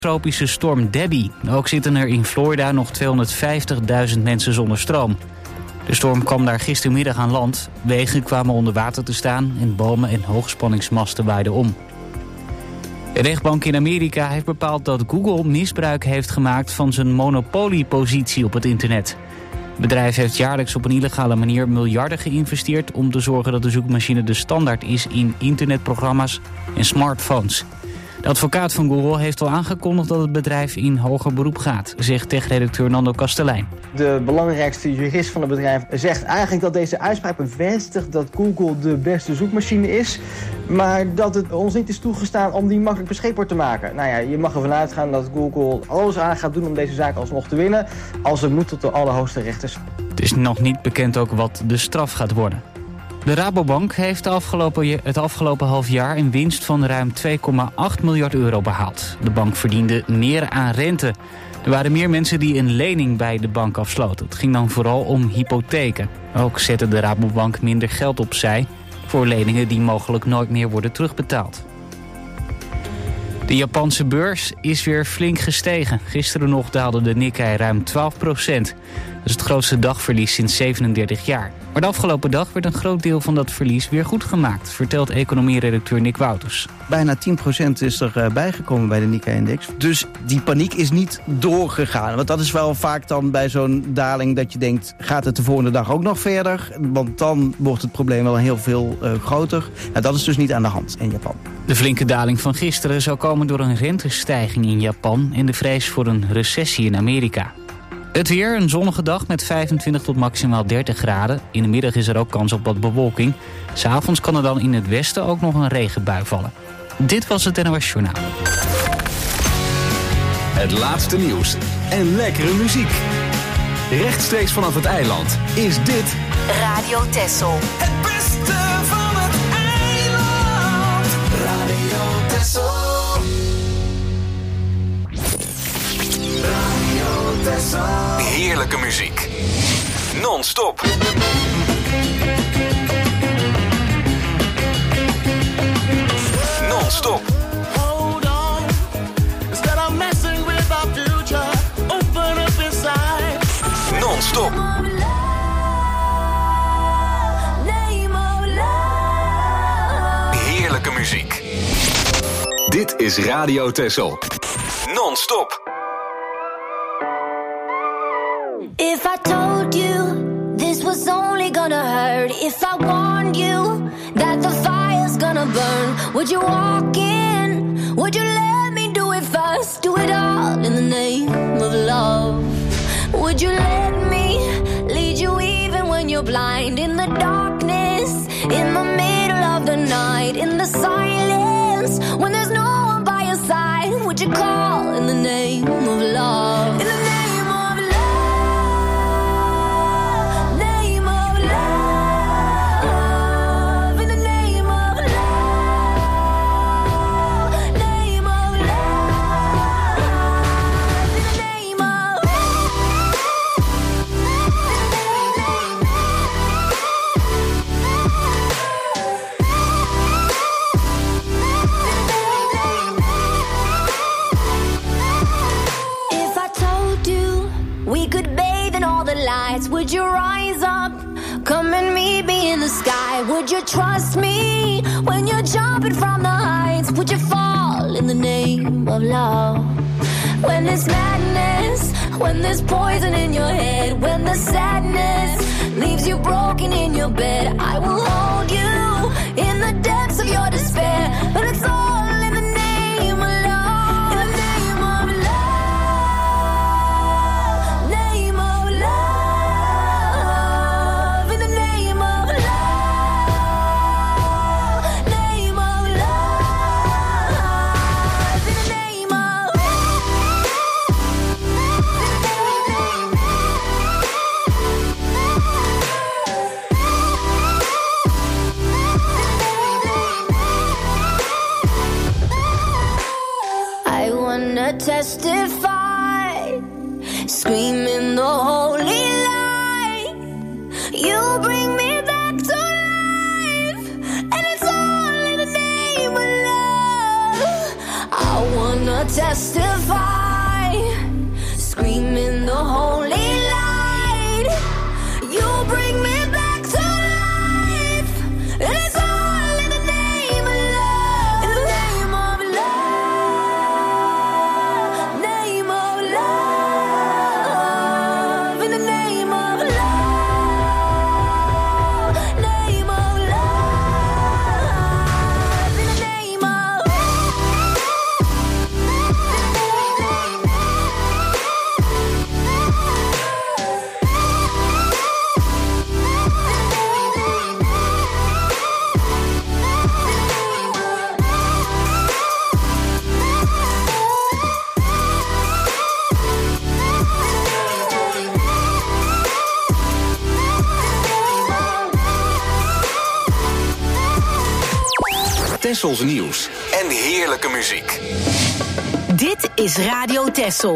tropische storm Debbie. Ook zitten er in Florida nog 250.000 mensen zonder stroom. De storm kwam daar gistermiddag aan land. Wegen kwamen onder water te staan en bomen en hoogspanningsmasten waaiden om. De rechtbank in Amerika heeft bepaald dat Google misbruik heeft gemaakt van zijn monopoliepositie op het internet. Het bedrijf heeft jaarlijks op een illegale manier miljarden geïnvesteerd om te zorgen dat de zoekmachine de standaard is in internetprogramma's en smartphones. De advocaat van Google heeft al aangekondigd dat het bedrijf in hoger beroep gaat, zegt techredacteur Nando Kastelein. De belangrijkste jurist van het bedrijf zegt eigenlijk dat deze uitspraak bevestigt dat Google de beste zoekmachine is, maar dat het ons niet is toegestaan om die makkelijk beschikbaar te maken. Nou ja, je mag ervan uitgaan dat Google alles aan gaat doen om deze zaak alsnog te winnen, als het moet tot de allerhoogste rechters. Het is nog niet bekend ook wat de straf gaat worden. De Rabobank heeft het afgelopen half jaar een winst van ruim 2,8 miljard euro behaald. De bank verdiende meer aan rente. Er waren meer mensen die een lening bij de bank afsloten. Het ging dan vooral om hypotheken. Ook zette de Rabobank minder geld opzij voor leningen die mogelijk nooit meer worden terugbetaald. De Japanse beurs is weer flink gestegen. Gisteren nog daalde de Nikkei ruim 12%. Dat is het grootste dagverlies sinds 37 jaar. Maar de afgelopen dag werd een groot deel van dat verlies weer goed gemaakt, vertelt economie-redacteur Nick Wouters. Bijna 10% is er bijgekomen bij de Nikkei-index. Dus die paniek is niet doorgegaan. Want dat is wel vaak dan bij zo'n daling dat je denkt, gaat het de volgende dag ook nog verder? Want dan wordt het probleem wel heel veel groter. Nou, dat is dus niet aan de hand in Japan. De flinke daling van gisteren zou komen door een rentestijging in Japan en de vrees voor een recessie in Amerika. Het weer, een zonnige dag met 25 tot maximaal 30 graden. In de middag is er ook kans op wat bewolking. 'S Avonds kan er dan in het westen ook nog een regenbui vallen. Dit was het NOS Journaal. Het laatste nieuws en lekkere muziek. Rechtstreeks vanaf het eiland is dit Radio Texel. Het beste van het eiland. Radio Texel. heerlijke muziek. Non-stop. Non-stop. Hold on. Instead of messing with our future, open up inside. Non-stop. Heerlijke muziek. Dit is Radio Texel. Non-stop. If I told you this was only gonna hurt, if I warned you that the fire's gonna burn, would you walk in? Would you let me do it first? Do it all in the name of love. Would you let me lead you even when you're blind? In the darkness, in the middle of the night, in the silence, when there's no one by your side, would you call in the name of love? In the name would you rise up, come and meet me in the sky? Would you trust me when you're jumping from the heights? Would you fall in the name of love? When there's madness, when there's poison in your head, when the sadness leaves you broken in your bed, I will hold you in the depths of your despair. But it's all in the name of love. In the name of love. Name of love. In the name of love. Name of love. In the name of I wanna testify, screaming the holy light. You bring me back to life, and it's all in the name of love. I wanna testify. testify, screaming the holy light. You bring me back to life, and it's all in the name of love. In the name of love, name of love. In the name of love, name of love. In the name of Tessels nieuws en heerlijke muziek. Dit is Radio Tessel.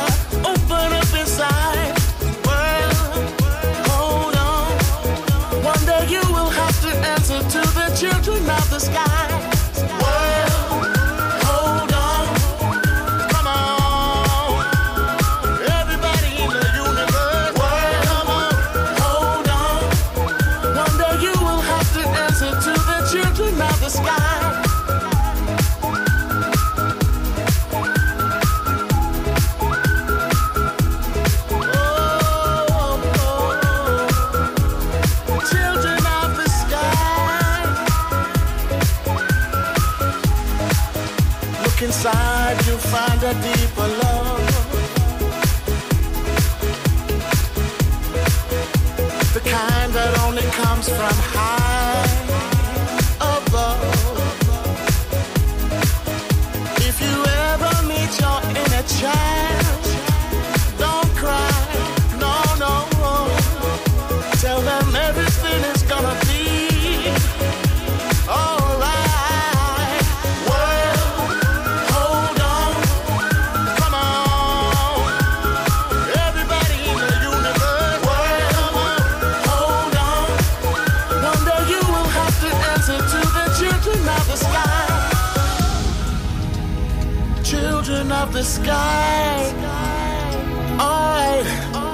open up inside. World, hold on. Look inside, you'll find a deeper love. The kind that only comes from high above. If you ever meet your inner child, don't cry, no, no. Tell them everything is gonna be alright. Well, hold on, come on. Everybody in the universe, well, hold on. One day you will have to answer to the children of the sky. Children of the sky. Alright.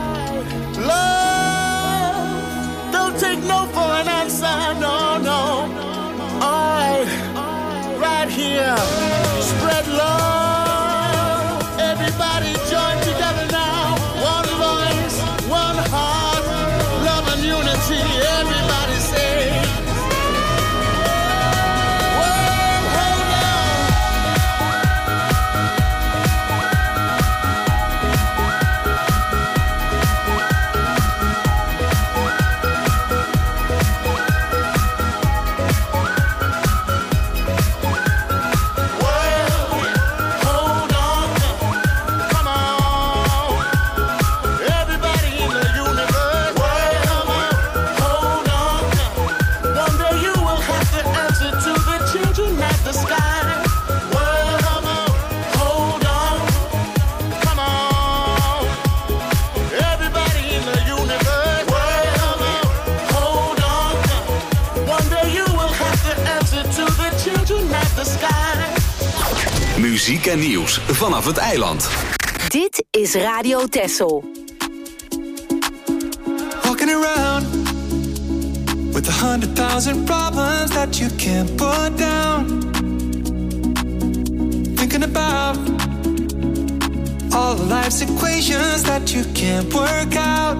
Love, don't take no for an answer, no, no. Alright, right here, spread love. Everybody join together now. One voice, one heart, love and unity. Everybody say, well, hold on. Muziek en nieuws vanaf het eiland. Dit is Radio Texel. Walking around with 100,000 problems that you can't put down. Thinking about all of life's equations that you can't work out.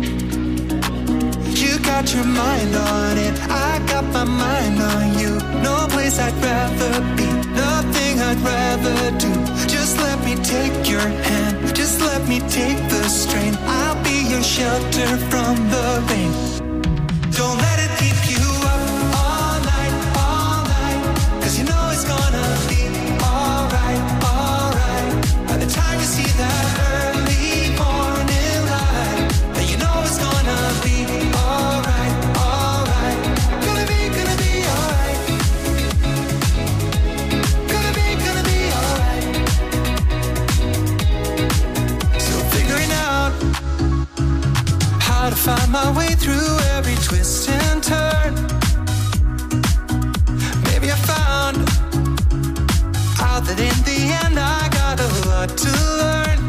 You got your mind on it, I got my mind on you. No place I'd rather be, nothing I'd rather do. Just let me take your hand, just let me take the strain. I'll be your shelter from the rain. Don't let it keep you up all night, 'cause you know it's gonna be alright, alright. By the time you see that early morning light, then you know it's gonna be alright, alright. Gonna be alright. Gonna be alright. Still figuring out how to find my way through every twist and turn. Maybe I found out that in the end I got a lot to learn.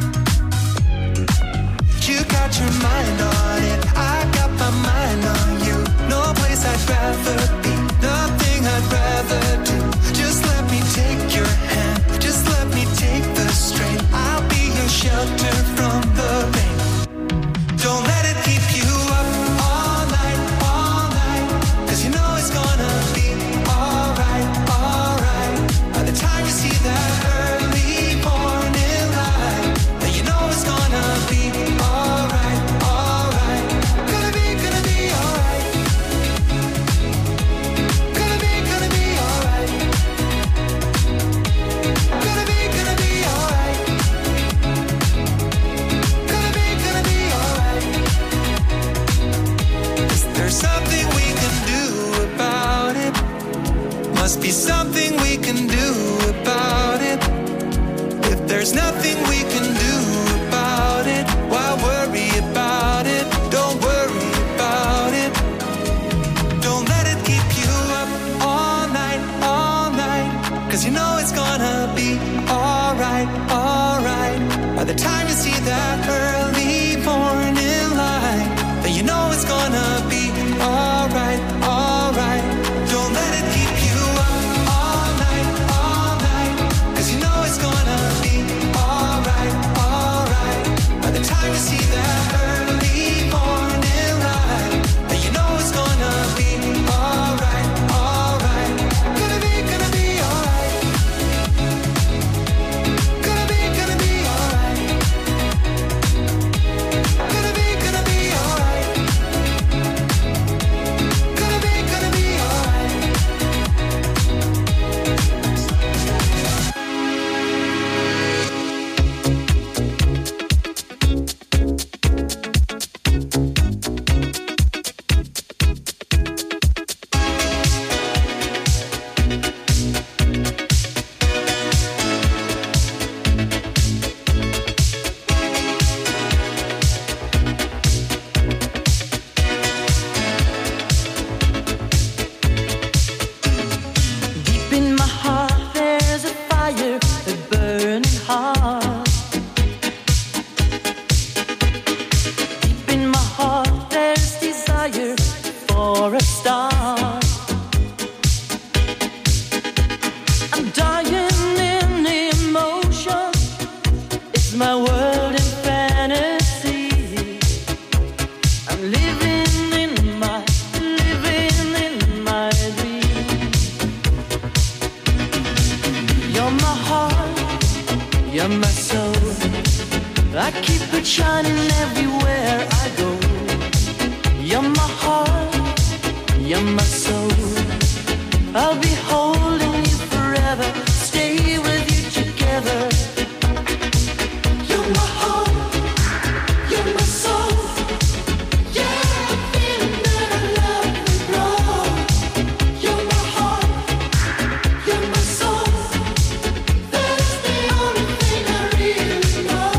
You got your mind on it, I got my mind on you. No place I'd rather be, nothing I'd rather do. Just let me take your hand, just let me take the strain. I'll be your shelter from the rain. Don't let it keep you up all night, 'cause you know it's gonna be alright, alright. By the time you see that early morning light, then you know it's gonna be alright, alright. Gonna be alright. Gonna be alright. Gonna be alright. Gonna be alright. Is there something we can do about it? Must be something we can do about it. If there's nothing we can do about it, why worry about it? Don't worry about it. Don't let it keep you up all night, 'cause you know it's gonna be alright, alright. By the time you see that early morning light, then you know it's gonna be alright, alright. Don't let it keep you up all night, 'cause you know it's gonna be alright, alright. By the time you see that early morning light, then you know it's gonna be alright, alright. Gonna be alright. my heart, you're my soul. I keep it shining everywhere I go. You're my heart, you're my soul. I'll be holding you forever, stay with you together. You're my heart, you're my soul. Yeah, I'm feeling that I love you, bro. You're my heart, you're my soul. That's the only thing I really know.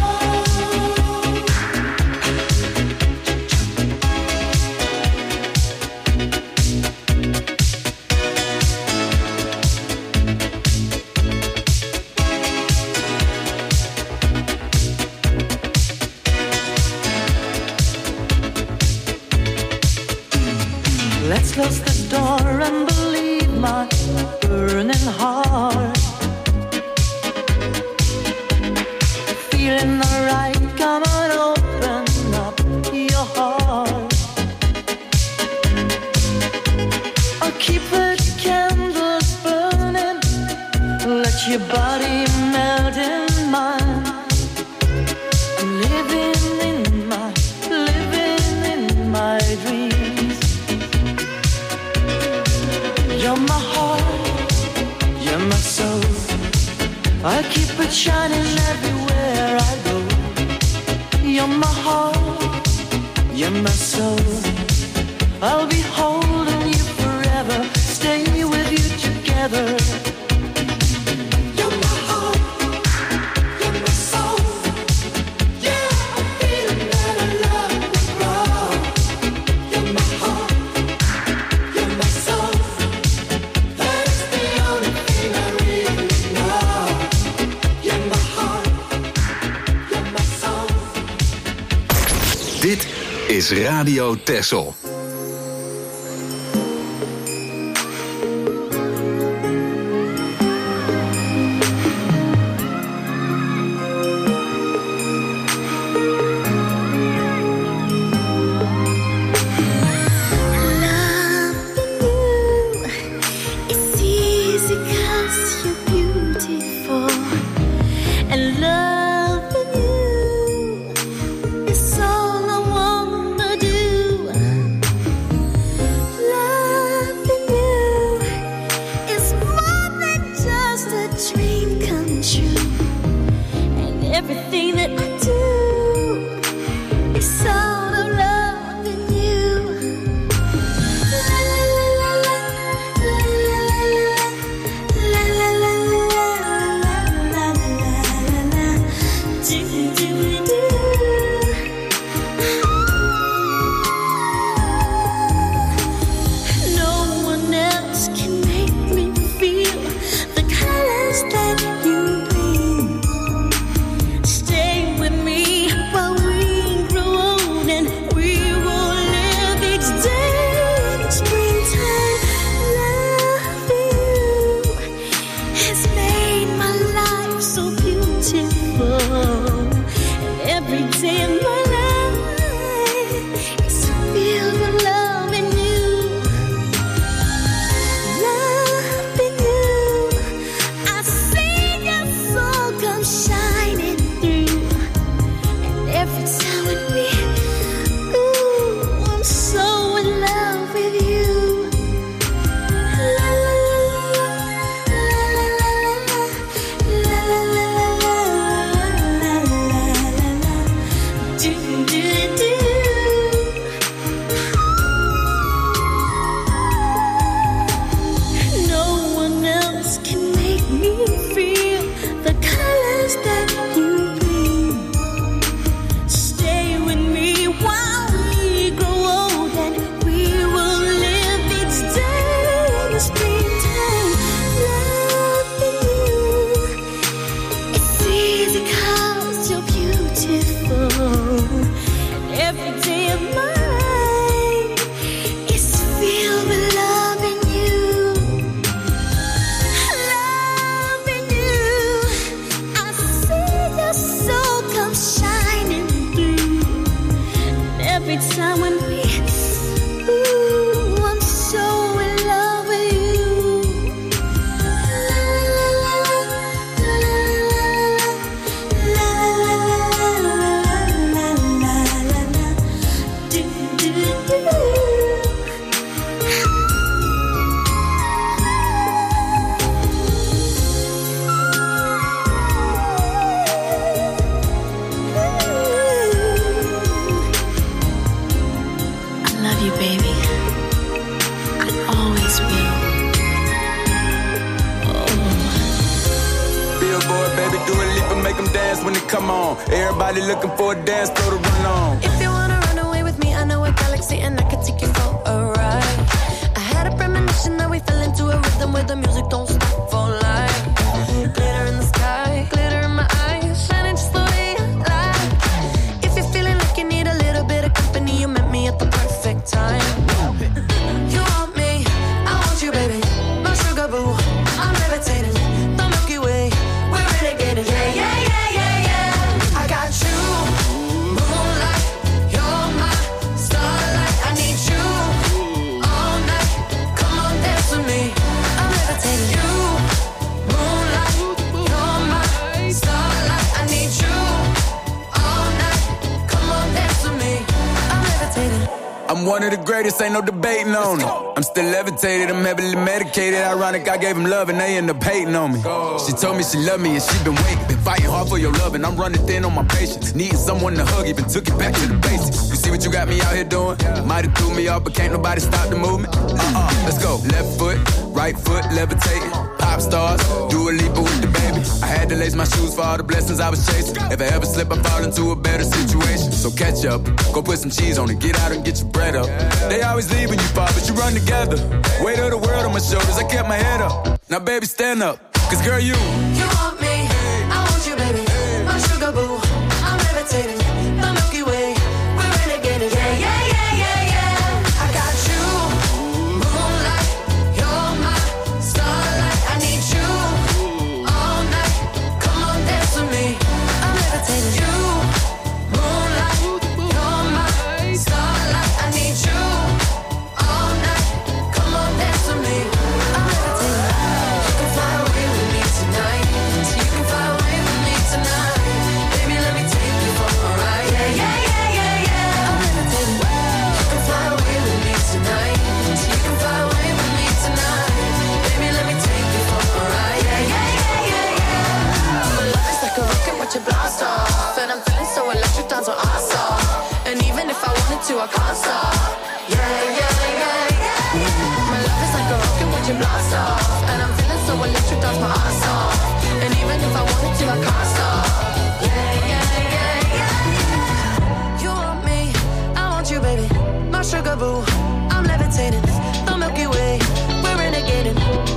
Let's close the door and believe my burning heart. Feeling alright, come on, open up your heart. I'll keep the candles burning, let your body melt in mine. I'm living in my dreams. You're my heart, you're my soul. I keep it shining everywhere I go. You're my heart, you're my soul. I'll be holding you forever, stay with you together. You're my heart, you're my soul. Yeah, I'm feeling that I love you, bro. You're my heart, you're my soul. That's the only thing I really know. You're my heart, you're my soul. Dit is Radio Texel. It's easy 'cause you're beautiful, and loving you is all I wanna do. Loving you is more than just a dream come true, and everything that I do is all of loving you. La la la la la, la la la la, la la la la la, do do do. No one else can make me feel the colors that you bring. Stay with me while we grow old, and we will live each day in springtime. Loving you has made my life so beautiful, and every day of my life is filled with loving you. Loving you, I see your soul come shining through, and every time with me, ooh, I'm so in love with you. La la la la la, la la la la, la la la la, do do do. No one else can make me feel the colors that for it, baby. Do a leap and make them dance when they come on. Everybody looking for a dance floor to run on. If you wanna run away with me, I know a galaxy and I can take you for a ride. I had a premonition that we fell into a rhythm where the music don't stop for life. Glitter in the sky, glitter in my eyes, shining just the way I like. If you're feeling like you need a little bit of company, you met me at the perfect time. You want me, I want you, baby. My sugar boo, I'm levitating. The Milky Way, we're renegading. Yeah, yeah, yeah, yeah, yeah. I got you, moonlight. You're my starlight. I need you all night. Come on, dance with me. I'm levitating. You, moonlight. You're my starlight. I need you all night. Come on, dance with me. I'm levitating. I'm one of the greatest, ain't no debating on it. I'm still levitated, I'm heavily medicated. Ironic, I gave him love and they end up hating on me. She told me she loved me and she been waiting. Been fighting hard for your love and I'm running thin on my patience. Needing someone to hug, even took it back to the basics. You see what you got me out here doing? Might have threw me off, but can't nobody stop the movement. Let's go. Left foot, right foot, levitating. Pop stars, do a leap with the baby. I had to lace my shoes for all the blessings I was chasing. If I ever slip, I fall into a better situation. So catch up, go put some cheese on it, get out and get your bread up. They always leave when you fall, but you run together. Weight of the world on my shoulders, I kept my head up. Now baby, stand up, cause girl, you want me, I want you, baby. My sugar boo, I'm levitating. The Milky Way, we're renegading. Yeah, yeah, yeah, yeah, yeah. I got you, moonlight. You're my starlight. I need you all night. Come on, dance with me. I'm levitating. You, moonlight. You're my starlight. I need you all night. Come on, dance with me. I'm levitating. You can fly away with me tonight. So you can fly away with me tonight. Baby, let me take you for a ride. Yeah, yeah, yeah, yeah, yeah. I'm levitating. You can fly away with me tonight. So you can fly away with me tonight. Baby, let me take you for a ride. Yeah, yeah, yeah, yeah, yeah. My love is like a rocket, watch it blast off. And I'm feeling so electric, dance on awesome. And even if I wanted to, I can't stop. Yeah, yeah, yeah, yeah. My love is like a rocket, watch it blast off. And I'm feeling so electric, dance my ass off. And even if I wanted to, I can't stop. Yeah, yeah, yeah, yeah. You want me, I want you, baby. My sugar boo, I'm levitating. The Milky Way, we're renegading.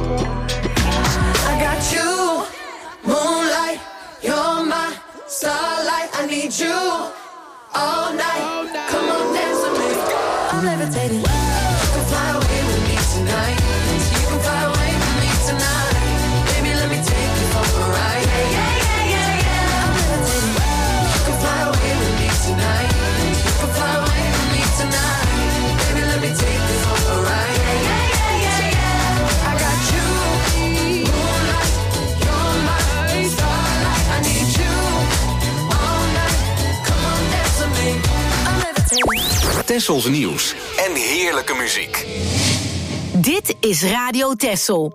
I got you, moonlight. You're my starlight. I need you all night. Come on, dance with me. I'm levitating. You can fly away with me tonight. So you can fly away with me tonight. Baby, let me take you for a ride. Yeah, yeah, yeah, yeah, yeah. I'm levitating. You can fly away with me tonight. You can fly away with me tonight. Baby, let me take you for a ride. Yeah, yeah, yeah, yeah, yeah. I got you, moonlight. You're my starlight. I need you all night. Come on, dance with me. I'm levitating. Tessels nieuws en heerlijke muziek. Dit is Radio Tessel.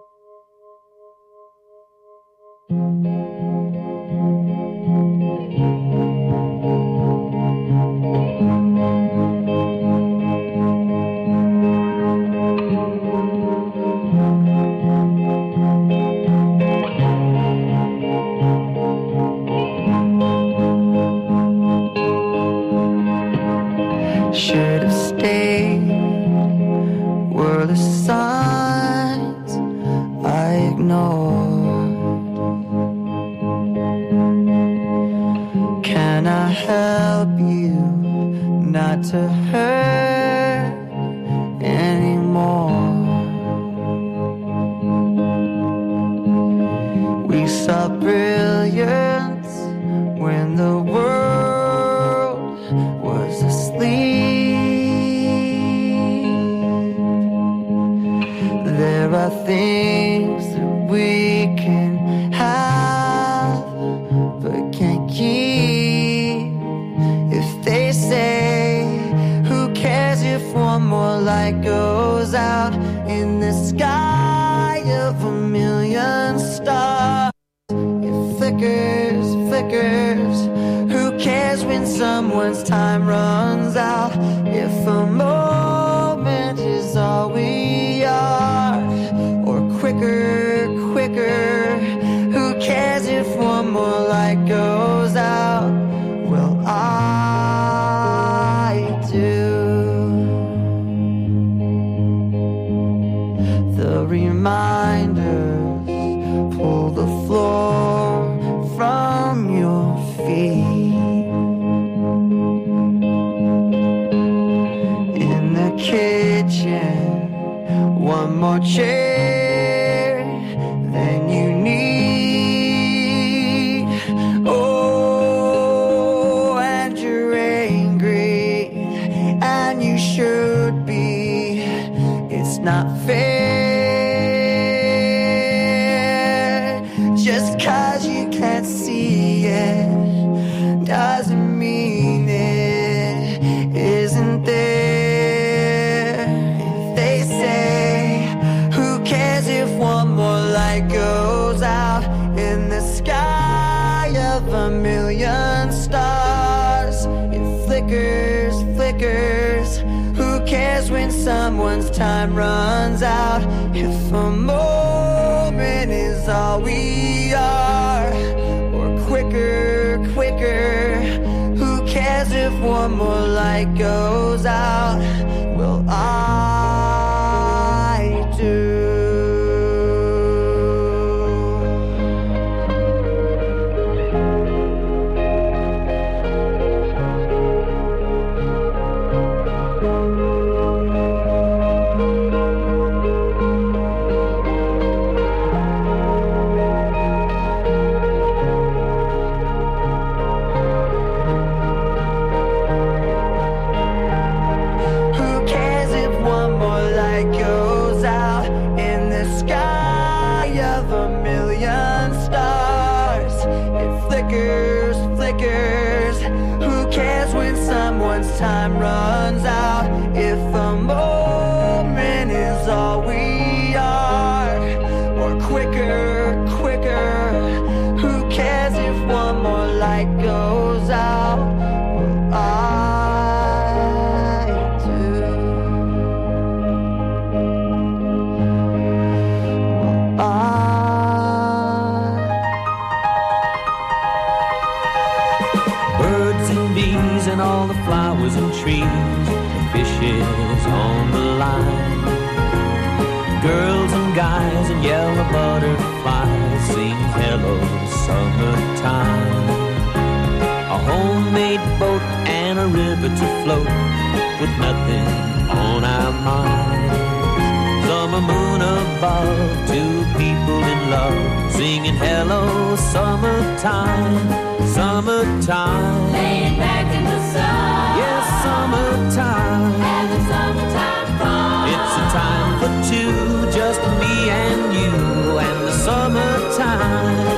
Should have stayed. Were the signs I ignored? Can I help you not to hurt anymore? We saw brilliance when the world was asleep. There are things that we can have but can't keep. If they say, who cares if one more light goes out in the sky of a million stars? It flickers, flickers. Who cares when someone's time runs out? If a moment is all we are, or quicker, quicker. Who cares if if one more light goes out, will I do the reminders pull the floor from your feet in the kitchen, one more chair than you need. Oh, and you're angry, and you should be. It's not fair. Just 'cause you can't see it doesn't mean it isn't there. If they say, who cares if one more light goes out in the sky of a million stars? It flickers, flickers. Who cares when someone's time runs out? If a moment is all we are, or quicker, quicker. Who cares if one more light goes out? Will I do? Time runs out if a moment is all we are, or quicker, quicker. Who cares if one more light goes out? Will I do? Will Birds and bees and all the flowers and trees, and fishes on the line. Girls and guys and yellow butterflies sing hello summertime. A homemade boat and a river to float with nothing on our mind. Summer moon above, two people in love singing hello summertime. Summertime, laying back in the sun. yes, summertime, Having summertime fun. it's a time for two, just me and you and the summertime.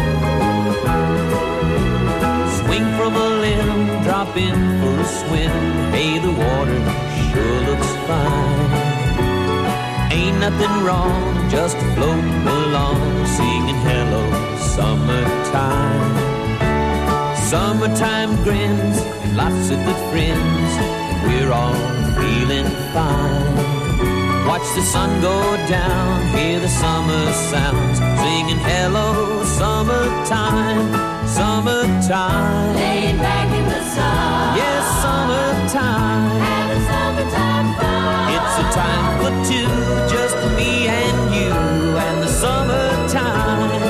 Swing from a limb, drop in for a swim. Hey, the water sure looks fine. Ain't nothing wrong, just floating along, singing hello summertime. Summertime grins, lots of good friends, and we're all feeling fine. Watch the sun go down, hear the summer sounds, singing hello summertime, summertime. Laying back in the sun. Yes, summertime. Having summertime fun. It's a time for two, just me and you and the summertime.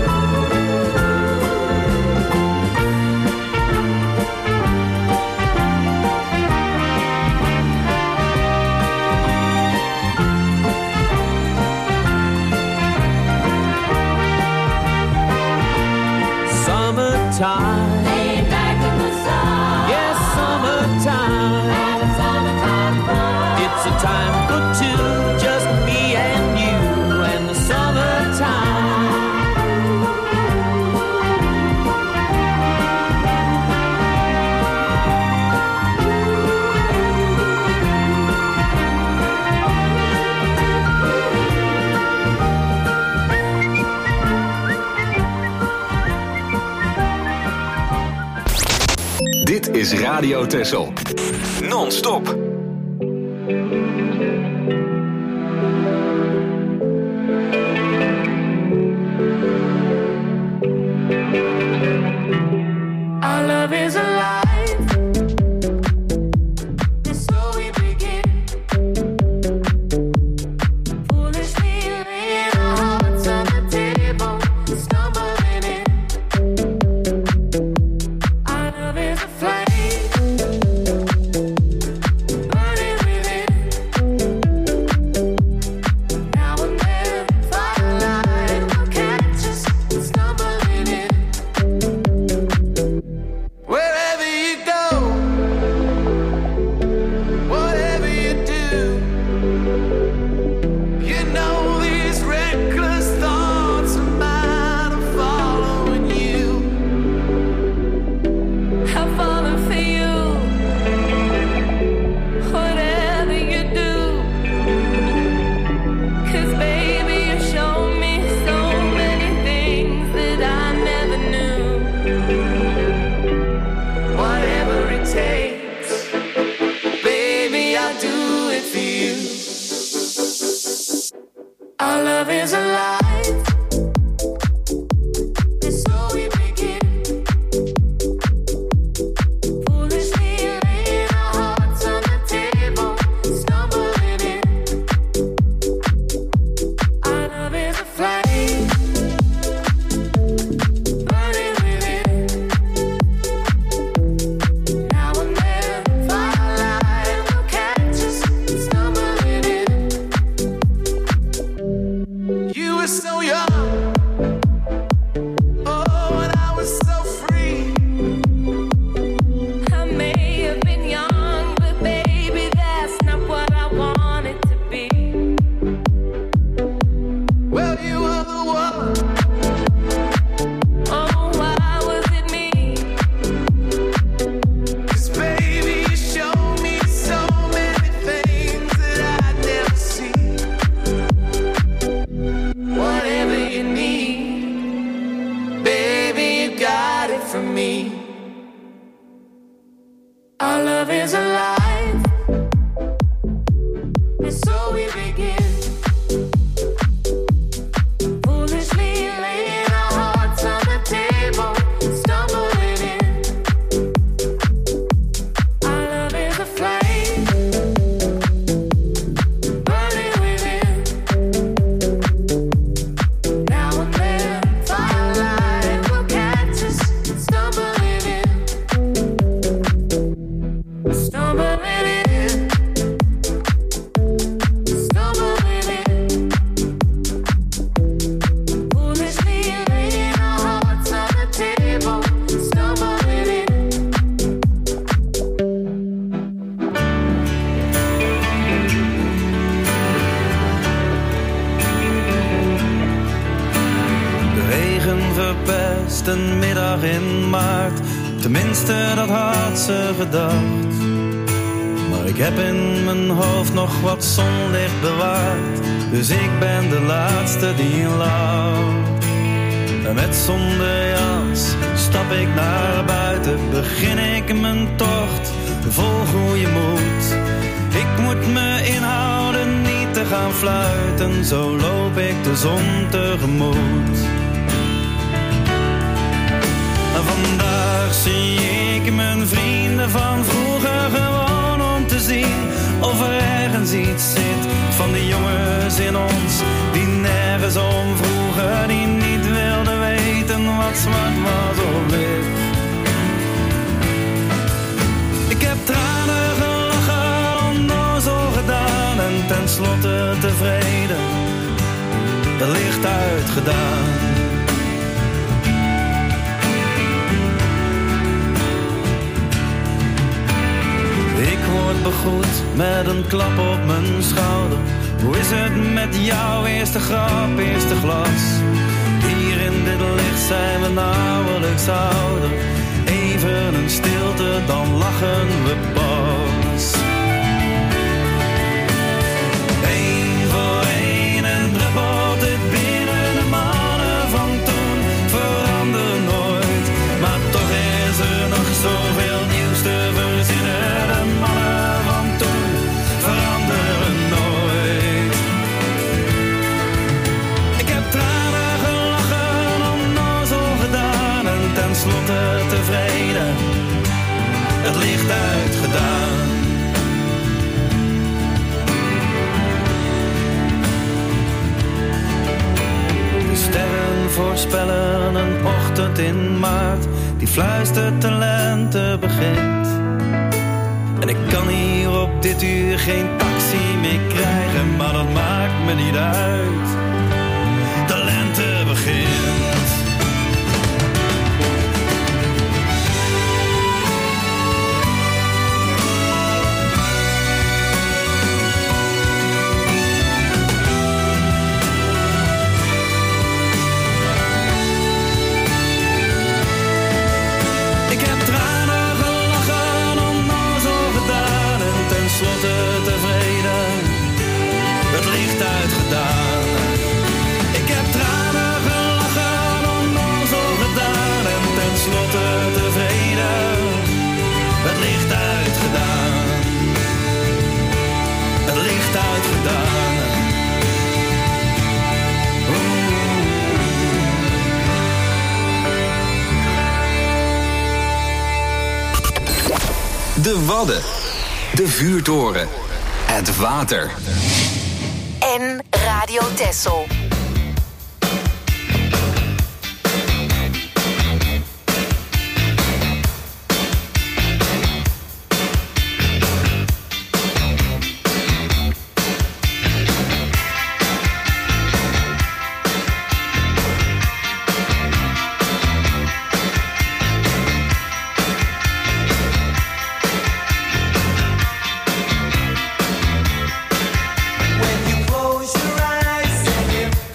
Summertime, Laying back in the sun. yes, summertime. Having summertime fun. It's a time for two, just me and you and the summertime. Dit is Radio Texel. Non-stop. eerst een middag in maart. Tenminste, dat had ze gedacht. Maar ik heb in mijn hoofd nog wat zonlicht bewaard. Dus ik ben de laatste die lacht. En met zonder jas stap ik naar buiten. Begin ik mijn tocht vol goede moed. Ik moet me inhouden niet te gaan fluiten. Zo loop ik de zon tegemoet. En vandaag zie ik mijn vrienden van vroeger gewoon om te zien of er ergens iets zit van die jongens in ons die nergens om vroegen, die niet wilden weten wat zwart was of wit. Ik heb tranen gelachen, onnozel gedaan en tenslotte tevreden, het licht uitgedaan. Ik word begroet met een klap op mijn schouder. Hoe is het met jou? Eerste grap, eerste glas. Hier in dit licht zijn we nauwelijks ouder. Even een stilte, dan lachen we pas. Eén voor één en druppelt het binnen. De mannen van toen veranderen nooit. Maar toch is er nog zoveel nieuws te verzinnen. De mannen van toen veranderen nooit. Ik heb tranen gelachen, onnozel gedaan en tenslotte tevreden, het licht uitgedaan. De sterren voorspellen een ochtend in maart die fluistert de lente begint. En ik kan hier op dit uur geen taxi meer krijgen, maar dat maakt me niet uit. De lente begint. Tenslotte tevreden, het licht uitgedaan. Ik heb tranen gelachen, onnozel gedaan en tenslotte tevreden, het licht uitgedaan. Het licht uitgedaan. De Wadden. De vuurtoren. Het water. En Radio Texel. When you close your eyes and you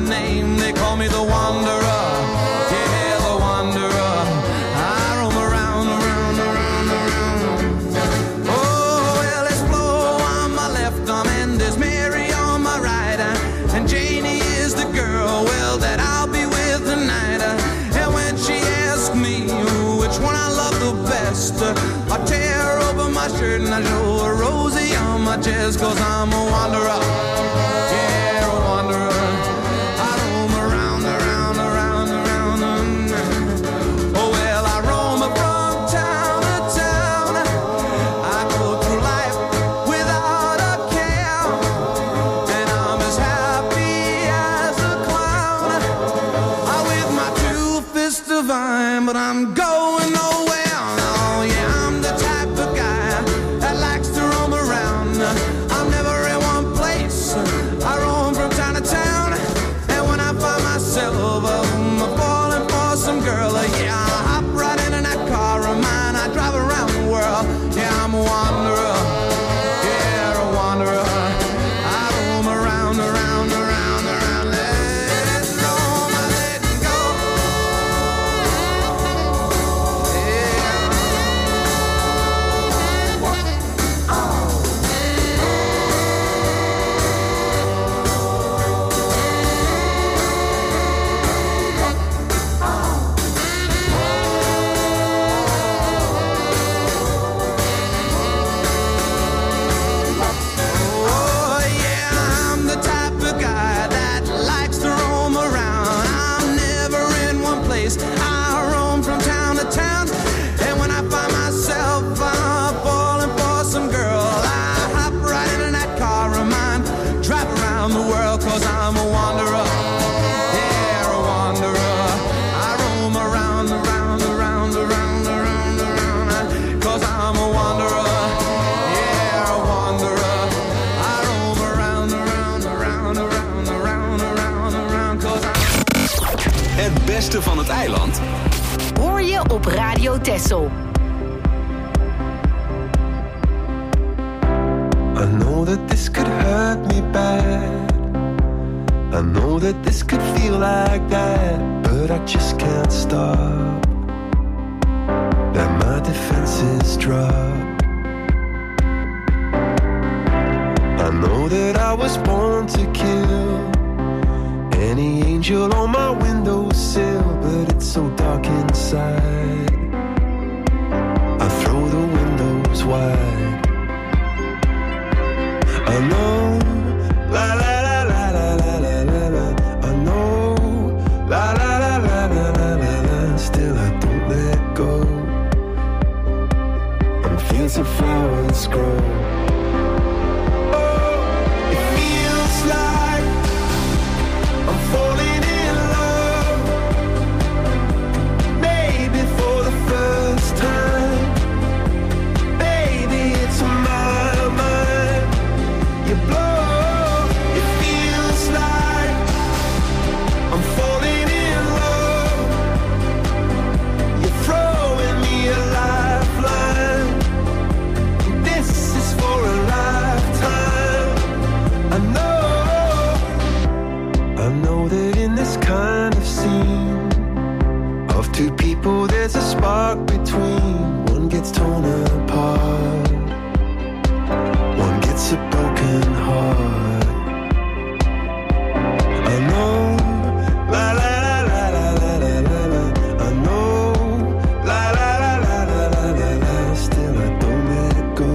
name. They call me the Wanderer. Yeah, the Wanderer. I roam around, around, around, around. Oh, well, there's Flo on my left arm and there's Mary on my right. And Janie is the girl, well, that I'll be with tonight. And when she asks me which one I love the best, I tear open my shirt and I show her Rosie on my chest. 'Cause I'm a wanderer, yeah, a wanderer. I roam around, around, around, around. Oh, well, I roam from town to town. I go through life without a care, and I'm as happy as a clown. I'm with my two fists divine, but I'm going nowhere. Oh, yeah, I'm the type of guy that likes to roam around. I'm never in one place. I roam from town to town, and when I find myself falling for some girl, yeah, I hop right into that car of mine. I drive around the world. Yeah, I'm a wanderer. Yeah, a wanderer. I roam around, around, around, around. Let it go, let it go. Oh, yeah, I'm the type of guy that likes to roam around. I'm never in one place. I roam from town to town, and when I find myself falling for some girl, I hop right into that car of mine, drive around the world. 'Cause I'm a wanderer. Yeah, a wanderer. I roam around, around, around, around, around, around. 'Cause I'm a wanderer. Yeah, a wanderer. I roam around, around, around, around, around, around, around. 'Cause I'm... Het beste van het eiland Hoor je op Radio Texel. I know that this could hurt me bad. I know that this could feel like that, but I just can't stop. That my defenses drop. I know that I was born to kill any angel on my windowsill, but it's so dark inside. I throw the windows wide. I know, la la la la la la la la la. I know, la la la la la la la la. Still I don't let go. And fields of flowers grow. Oh, it feels like I'm falling in love. Maybe for the first time. Baby, it's my mind. You blow, it feels like I'm falling in love. You're throwing me a lifeline. This is for a lifetime. I know that in this kind of scene of two people there's a spark between. One gets torn apart, one gets a broken heart. I know, la la la la la la la la la. I know, la la la la la la la la. Still I don't let it go.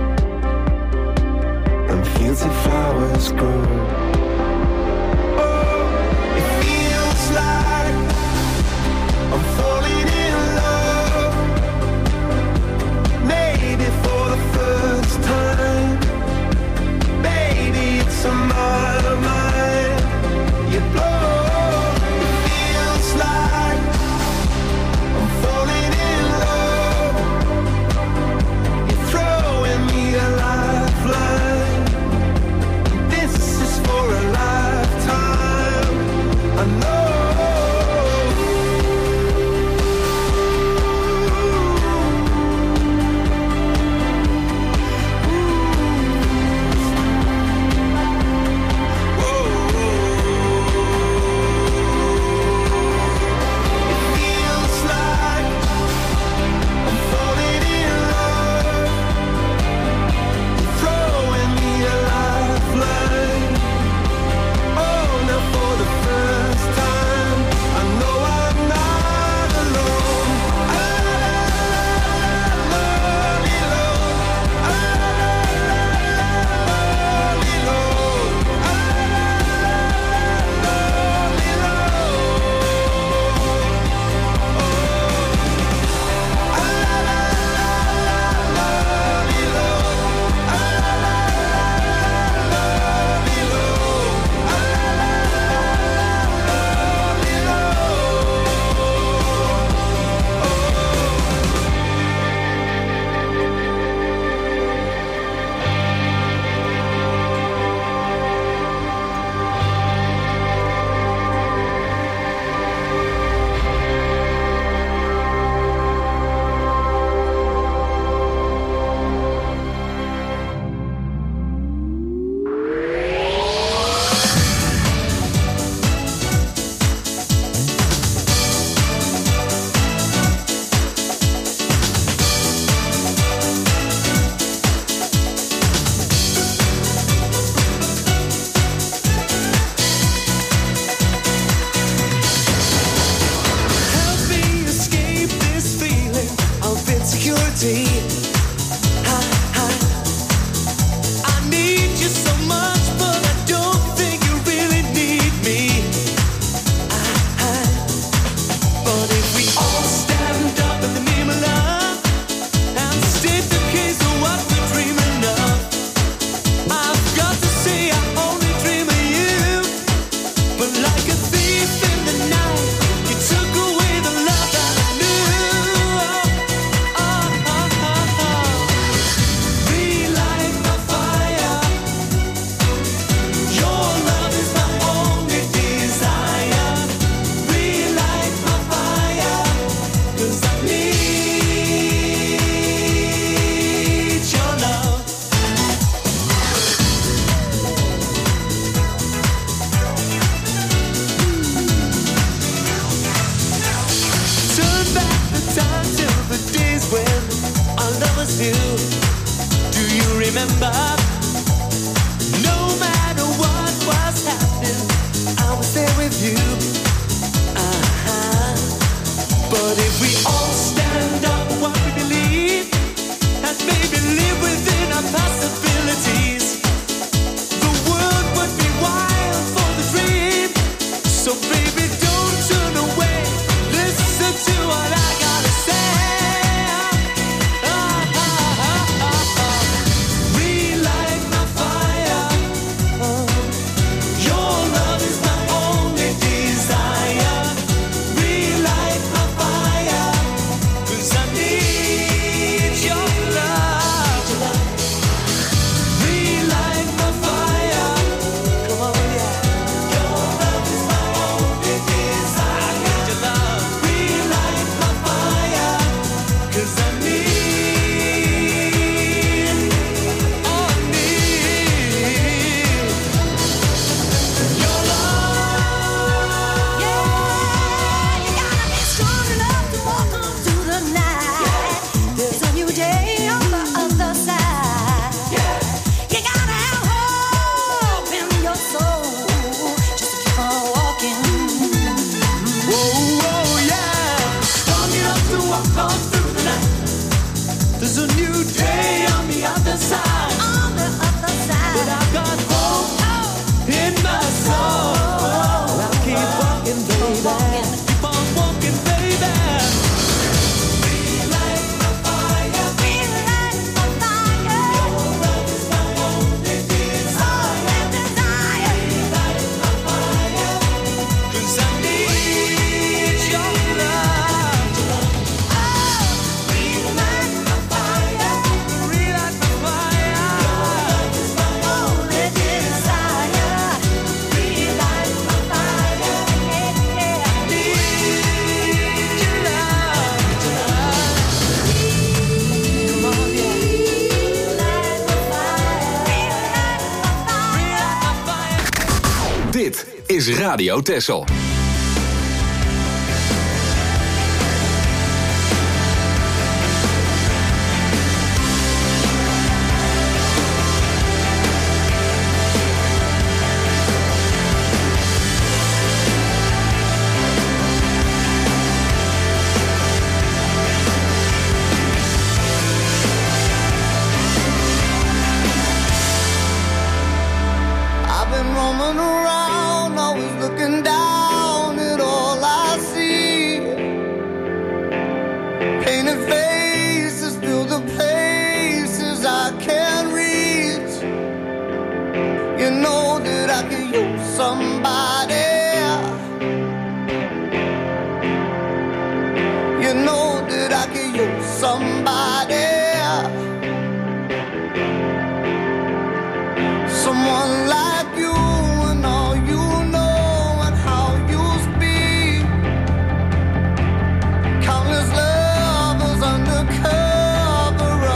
And fields of flowers grow. Oh, it feels like I'm falling in love. Dit is Radio Texel. Countless lovers undercover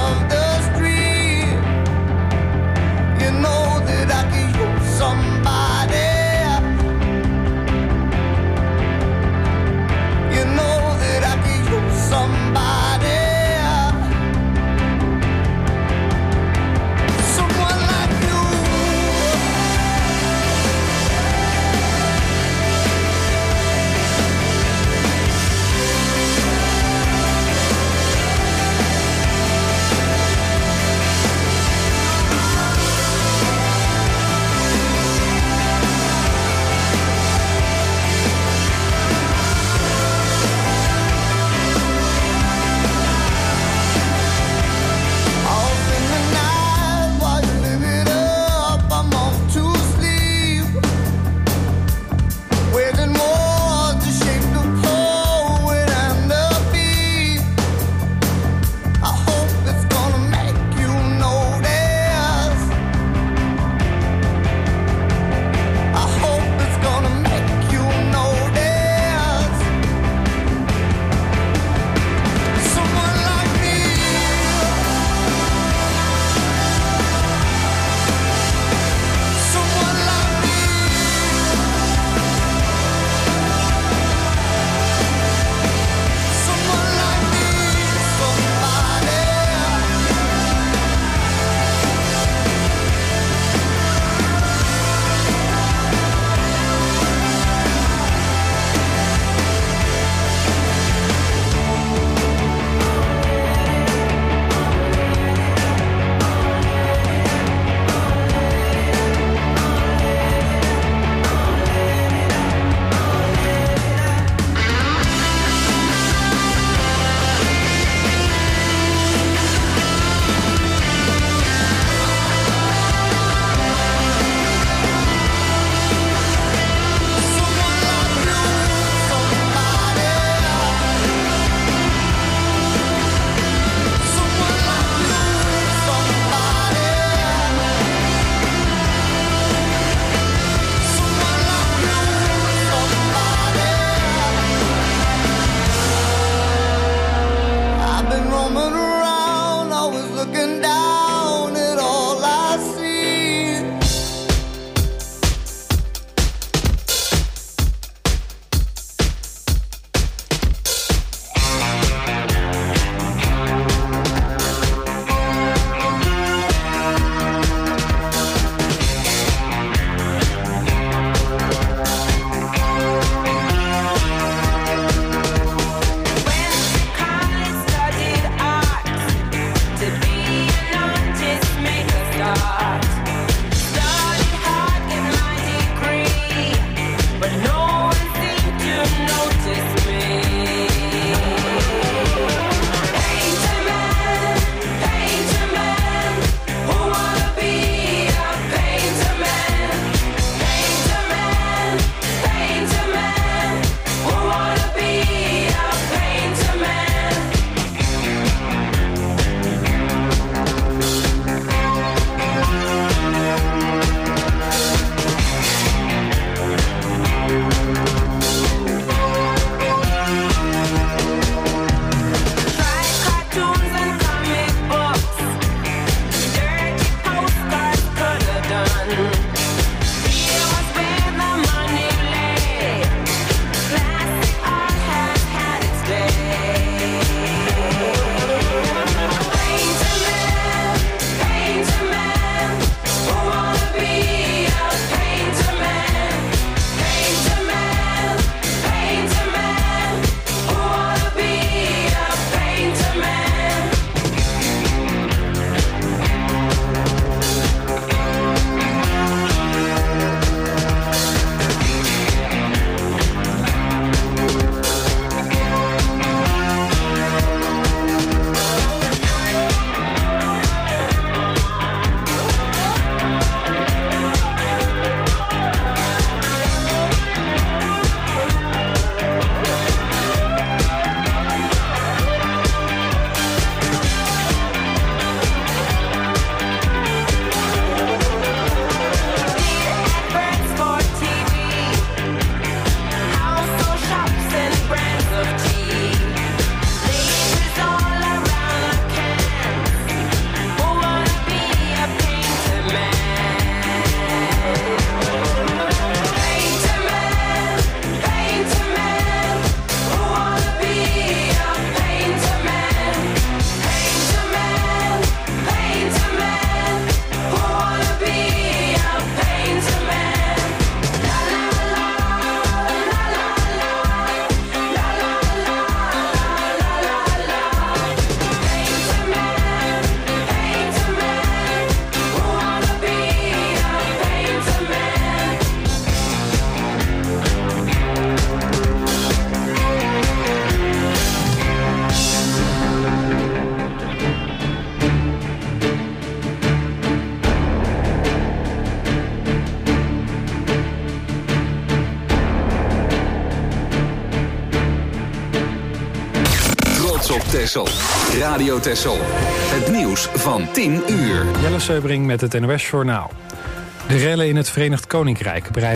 Texel. Radio Texel. Het nieuws van 10 uur. Jelle Seubring met het NOS Journaal. De rellen in het Verenigd Koninkrijk breiden